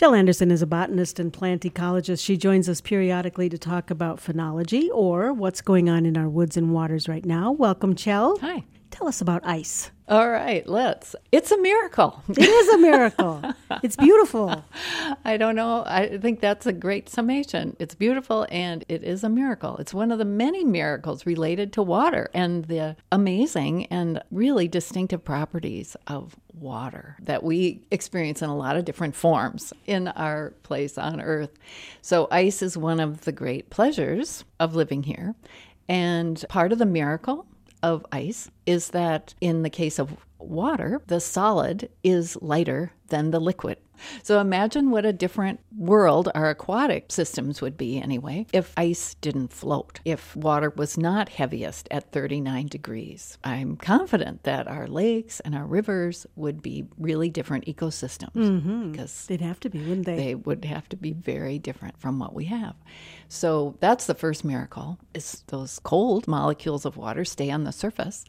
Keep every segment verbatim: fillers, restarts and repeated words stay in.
Chell Anderson is a botanist and plant ecologist. She joins us periodically to talk about phenology or what's going on in our woods and waters right now. Welcome, Chell. Hi. Tell us about ice. All right, let's. It's a miracle. It is a miracle. It's beautiful. I don't know. I think that's a great summation. It's beautiful and it is a miracle. It's one of the many miracles related to water and the amazing and really distinctive properties of water that we experience in a lot of different forms in our place on Earth. So ice is one of the great pleasures of living here. And part of the miracle of ice is that in the case of water, the solid is lighter than the liquid. So imagine what a different world our aquatic systems would be anyway if ice didn't float, if water was not heaviest at thirty-nine degrees. I'm confident that our lakes and our rivers would be really different ecosystems Mm-hmm. because They'd have to be, wouldn't they? they would have to be very different from what we have. So that's the first miracle, is those cold molecules of water stay on the surface,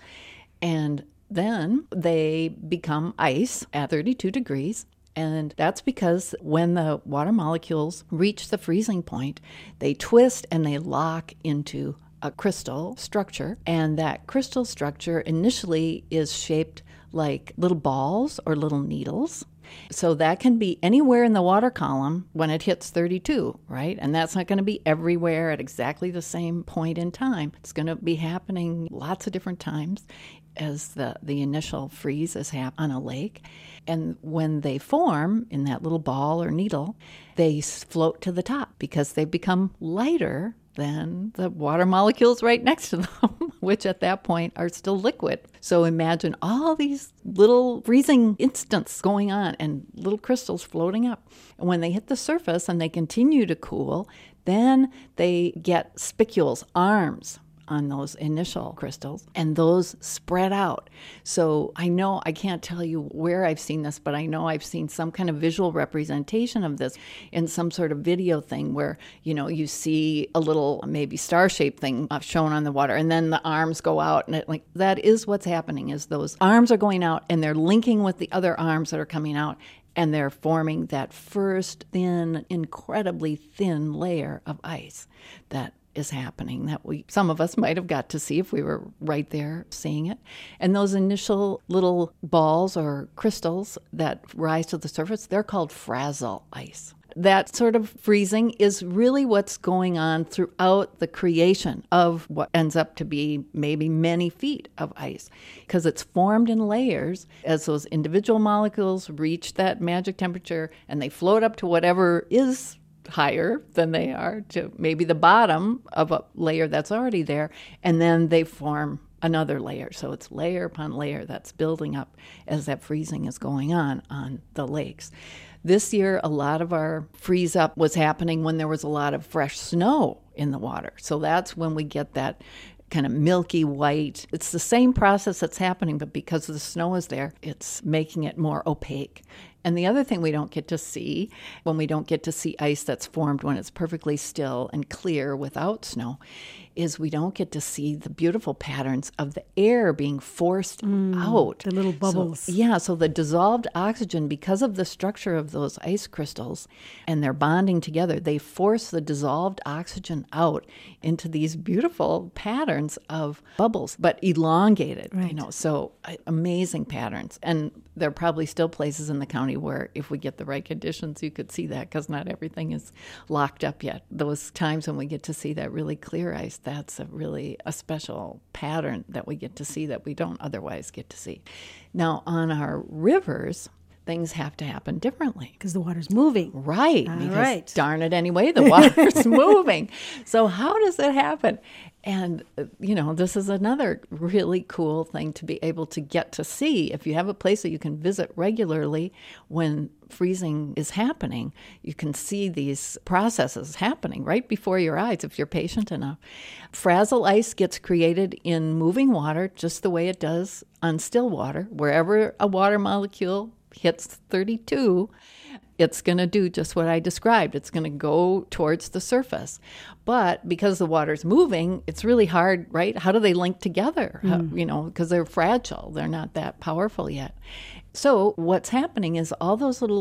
and then they become ice at thirty-two degrees. And that's because when the water molecules reach the freezing point, they twist and they lock into a crystal structure. And that crystal structure initially is shaped like little balls or little needles. So that can be anywhere in the water column when it hits thirty-two, right? And that's not going to be everywhere at exactly the same point in time. It's going to be happening lots of different times as the, the initial freeze is happening on a lake. And when they form in that little ball or needle, they float to the top because they become lighter than the water molecules right next to them, which at that point are still liquid. So imagine all these little freezing instants going on and little crystals floating up. And when they hit the surface and they continue to cool, then they get spicules, arms, on those initial crystals, and those spread out. So I know, I can't tell you where I've seen this, but I know I've seen some kind of visual representation of this in some sort of video thing where, you know, you see a little maybe star-shaped thing shown on the water, and then the arms go out, and it, like that is what's happening, is those arms are going out and they're linking with the other arms that are coming out, and they're forming that first thin, incredibly thin layer of ice that is happening that we some of us might have got to see if we were right there seeing it. And those initial little balls or crystals that rise to the surface, they're called frazzle ice. That sort of freezing is really what's going on throughout the creation of what ends up to be maybe many feet of ice, because it's formed in layers as those individual molecules reach that magic temperature and they float up to whatever is higher than they are, to maybe the bottom of a layer that's already there, and then they form another layer. So it's layer upon layer that's building up as that freezing is going on on the lakes. This year, a lot of our freeze up was happening when there was a lot of fresh snow in the water. So that's when we get that kind of milky white. It's the same process that's happening, but because the snow is there, it's making it more opaque. And the other thing we don't get to see when we don't get to see ice that's formed when it's perfectly still and clear without snow is we don't get to see the beautiful patterns of the air being forced mm, out. The little bubbles. So, yeah, so the dissolved oxygen, because of the structure of those ice crystals and they're bonding together, they force the dissolved oxygen out into these beautiful patterns of bubbles, but elongated, right. you know, so uh, amazing patterns. And there are probably still places in the county where if we get the right conditions, you could see that, because not everything is locked up yet. Those times when we get to see that really clear ice, that's a really a special pattern that we get to see that we don't otherwise get to see. Now, on our rivers, things have to happen differently. Because the water's moving. Right. All because right. darn it anyway, the water's moving. So how does it happen? And, you know, this is another really cool thing to be able to get to see. If you have a place that you can visit regularly when freezing is happening, you can see these processes happening right before your eyes if you're patient enough. Frazzle ice gets created in moving water just the way it does on still water. Wherever a water molecule hits thirty-two, it's going to do just what I described. It's going to go towards the surface. But because the water's moving, it's really hard, right? How do they link together? Mm. How, you know, because they're fragile. They're not that powerful yet. So what's happening is all those little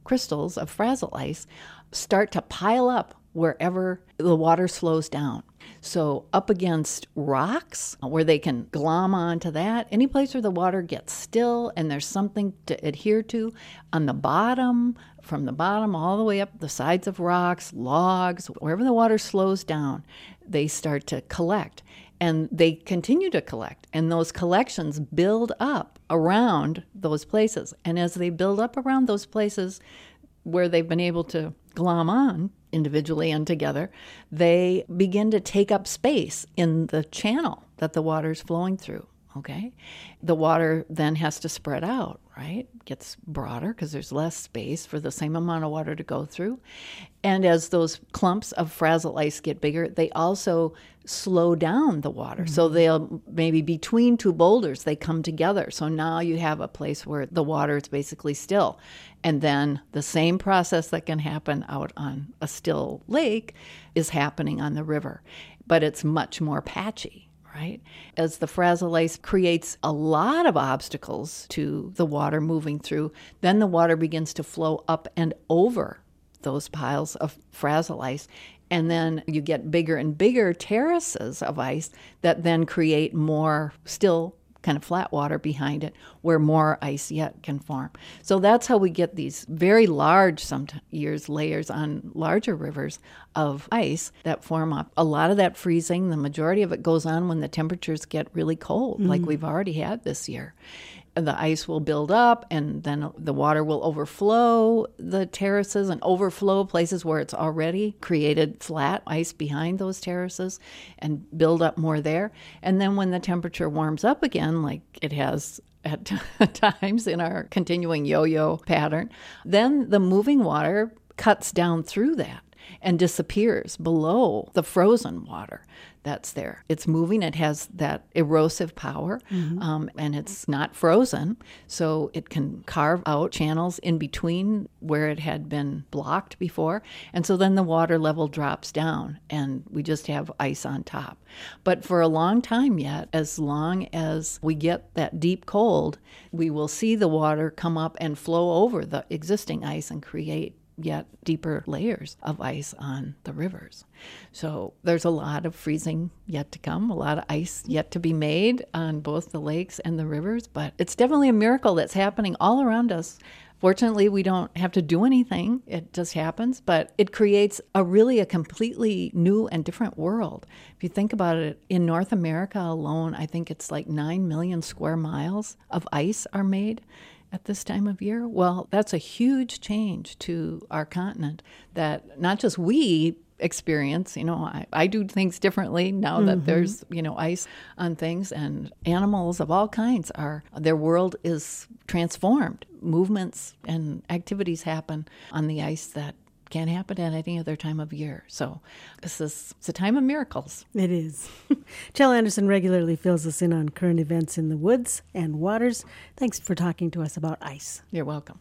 crystals of frazzle ice start to pile up wherever the water slows down. So up against rocks where they can glom onto that, any place where the water gets still and there's something to adhere to on the bottom, from the bottom all the way up the sides of rocks, logs, wherever the water slows down, they start to collect. And they continue to collect. And those collections build up around those places. And as they build up around those places where they've been able to glom on individually and together, they begin to take up space in the channel that the water is flowing through. Okay? The water then has to spread out, right? Gets broader because there's less space for the same amount of water to go through. And as those clumps of frazzle ice get bigger, they also slow down the water. Mm-hmm. So they'll maybe between two boulders, they come together. So now you have a place where the water is basically still. And then the same process that can happen out on a still lake is happening on the river. But it's much more patchy. Right? As the frazzle ice creates a lot of obstacles to the water moving through, then the water begins to flow up and over those piles of frazzle ice. And then you get bigger and bigger terraces of ice that then create more still kind of flat water behind it where more ice yet can form. So that's how we get these very large, some years, layers on larger rivers of ice that form up. A lot of that freezing, the majority of it goes on when the temperatures get really cold, mm-hmm. like we've already had this year. The ice will build up and then the water will overflow the terraces and overflow places where it's already created flat ice behind those terraces and build up more there. And then when the temperature warms up again, like it has at times in our continuing yo-yo pattern, then the moving water cuts down through that and disappears below the frozen water that's there. It's moving. It has that erosive power, mm-hmm. um, and it's not frozen, so it can carve out channels in between where it had been blocked before, and so then the water level drops down, and we just have ice on top. But for a long time yet, as long as we get that deep cold, we will see the water come up and flow over the existing ice and create yet deeper layers of ice on the rivers. So there's a lot of freezing yet to come, a lot of ice yet to be made on both the lakes and the rivers, but it's definitely a miracle that's happening all around us. Fortunately, we don't have to do anything. It just happens, but it creates a really a completely new and different world. If you think about it, in North America alone, I think it's like nine million square miles of ice are made at this time of year. Well, that's a huge change to our continent that not just we experience, you know, I, I do things differently now mm-hmm. that there's, you know, ice on things, and animals of all kinds are, their world is transformed. Movements and activities happen on the ice that can't happen at any other time of year. So this is it's a time of miracles. It is. Chell Anderson regularly fills us in on current events in the woods and waters. Thanks for talking to us about ice. You're welcome.